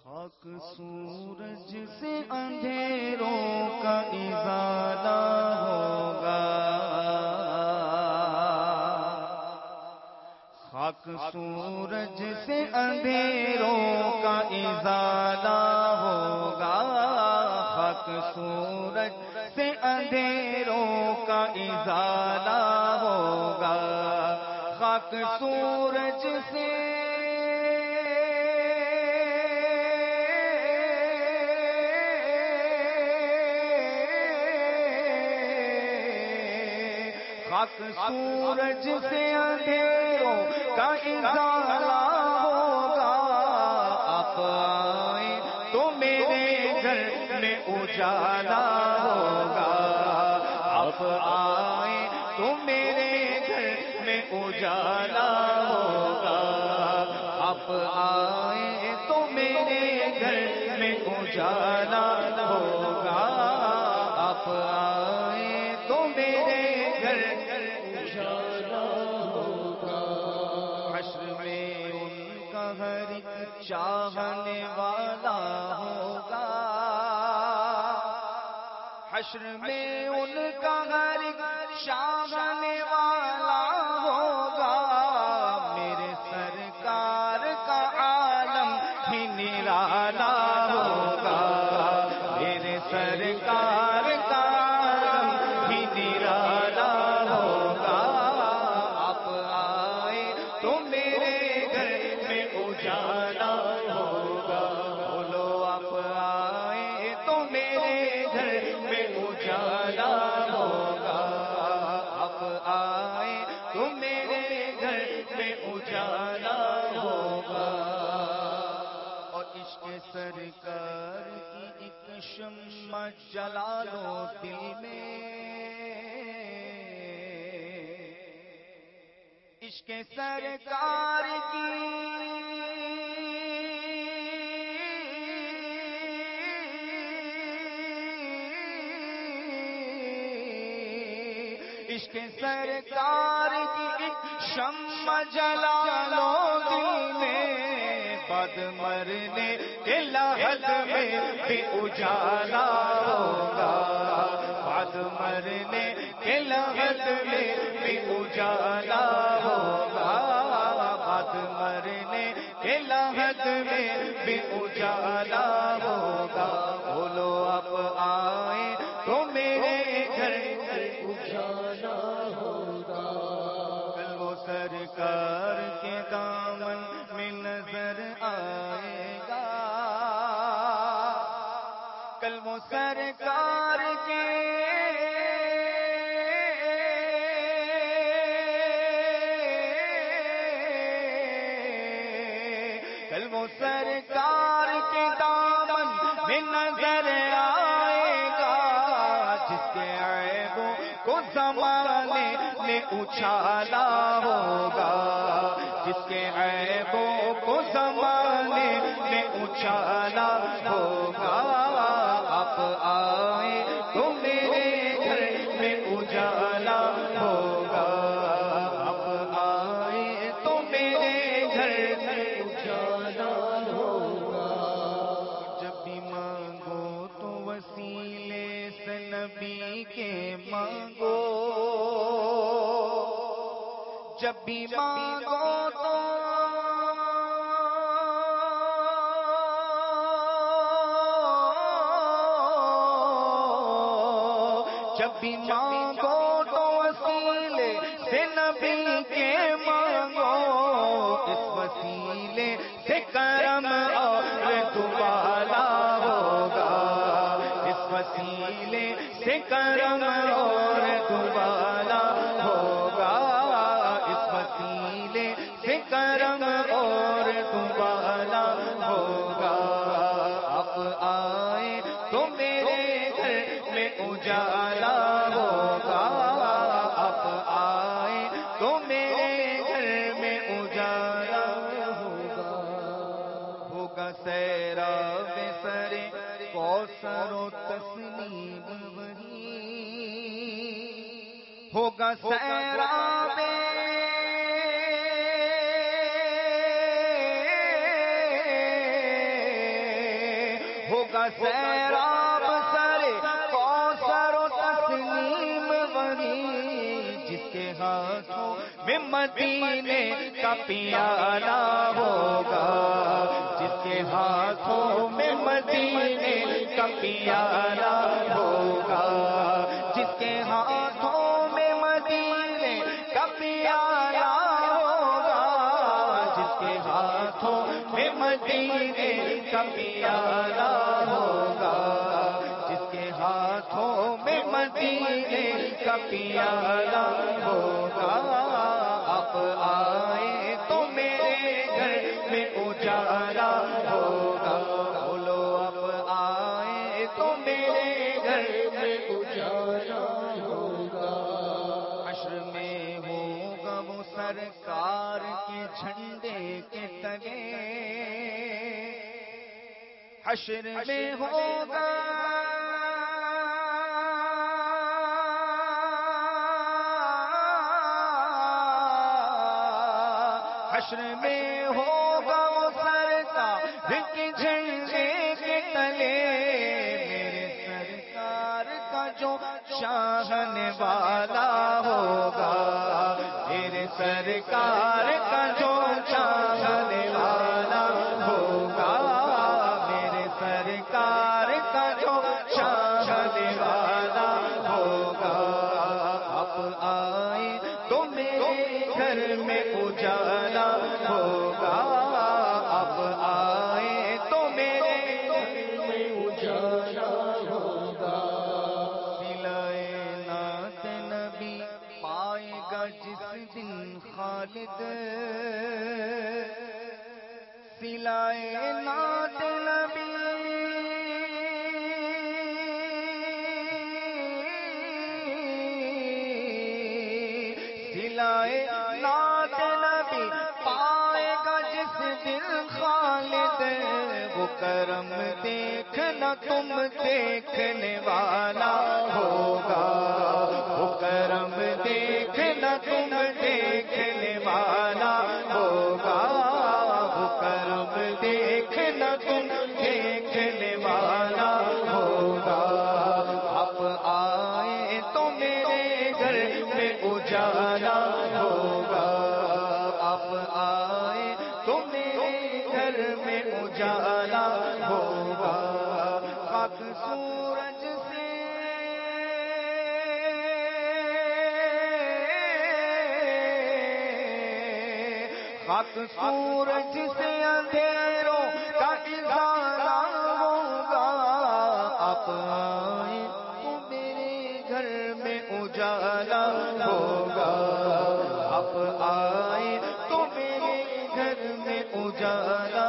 خاک سورج سے اندھیروں کا ازالہ ہوگا، خاک سورج سے اندھیروں کا ازالہ ہوگا، خاک سورج سے اندھیروں کا ازالہ ہوگا، خاک سورج سے خاک سورج سے اندھیروں کا ازالہ ہوگا، آپ آئیں تو میرے گھر میں اجالا ہوگا، آپ آئیں تو میرے گھر میں اجالا ہوگا، آپ آئیں تو میرے گھر میں اجالا ہوگا، آپ آئیں تو میرے گھر اجالا ہوگا، حشر میں ان کا ہر ایک چاہنے والا ہوگا، حشر میں ان کا ہر ایک چاہنے والا ہوگا، میرے سرکار کا عالم ہی نرالا ہوگا، میرے سرکار کا عالم ہی نرالا ہوگا، آپ آئے تو میرے گھر میں اجالا ہوگا، بولو آپ آئے تو میرے گھر میں اجالا ہوگا، آپ آئے تو میرے گھر میں اجالا ہوگا، اور عشق سرکار کی ایک شمع جلا لو دل میں، عشق سرکار کی عشق سرکار کی ایک شمع جلا لو دل میں، بعد مرنے کے لحد میں بھی اجالا ہوگا، بعد مرنے کے لحد میں بھی اجالا ہوگا، بعد مرنے کے لحد میں بھی اجالا ہوگا، بولو آپ آئیں تو میرے گھر اجالا ہوگا، کل وہ سرکار کے دامن میں نظر آئے گا، کل وہ سرکار کے کل وہ سرکار کے دامن میں نظر آئے گا، جس کے عیبوں کو زمانے نے اچھالا ہوگا، جس کے عیبوں کو زمانے نے اچھالا ہوگا، آپ آئے تو میرے گھر میں اجالا ہوگا، آپ آئے تو میرے گھر میں اجالا ہوگا، جب بھی مانگو تو وسیلے سے نبی کے مانگو، جب بھی مانگو تو جب بھی مانگو تو وسیلے سے نبی کے مانگو، اس وسیلے سے کرم اور دوبالا ہوگا، اس وسیلے سے کرم اور دوبالا ہوگا، اس وسیلے سے کرم اور دوبالا ہوگا، آپ آئے تو میرے گھر میں اجالا ہوگا، آپ آئے تو میرے گھر میں اجالا ہوگا، ہوگا سیراب سرے کوثر و تسلیم وہی، ہوگا سیراب ہوگا سیراب سرے کوثر و تسنیم وہی جس کے ہاتھوں میں مدینے کا پیالہ ہوگا، جس کے ہاتھوں میں مدینے کا پیالہ ہوگا، جس کے ہاتھوں میں مدینے کا پیالہ ہوگا، جس کے ہاتھوں میں مدینے کا پیالہ ہوگا، جس کے ہاتھوں میں مدینے کا پیالہ ہوگا۔ اب آئے تو میرے گھر میں اجالا ہوگا، بولو اب آئے تو میرے گھر میں اجالا ہوگا۔ حشر میں ہوگا وہ سرکار کے جھنڈے کے تلے، حشر میں ہوگا حشر میں ہوگا وہ سرکار کے جھنڈے کے تلے، میرے سرکار کا جو چاہنے والا ہوگا، میرے سرکار کا جو چاہنے والا ہوگا، میرے سرکار کا جو چاہنے والا ہوگا۔ اب آئے تو میرے گھر میں اجالا ہوگا، اب آئے تو میرے گھر میں اجالا ہوگا۔ سلائے نعت نبی پائے گا جس دن خالد، سلائے نعت نبی سلائے نعت نبی پائے گا جس دن خالد، وہ کرم دیکھنا تم دیکھنے والا ہوگا، وہ کرم دیکھنا تم دیکھنے والا ہوگا، وہ کرم دیکھنا تم دیکھنے والا ہوگا۔ اب آئے تو میرے گھر میں اجالا ہوگا، اب آئے تو میرے گھر میں اجالا ہوگا۔ خاک سورج سے خاک سورج سے اندھیروں کا ازالہ ہوگا، اب آئے تو میرے گھر میں اجالا ہوگا، اب آئے تو میرے گھر میں اجالا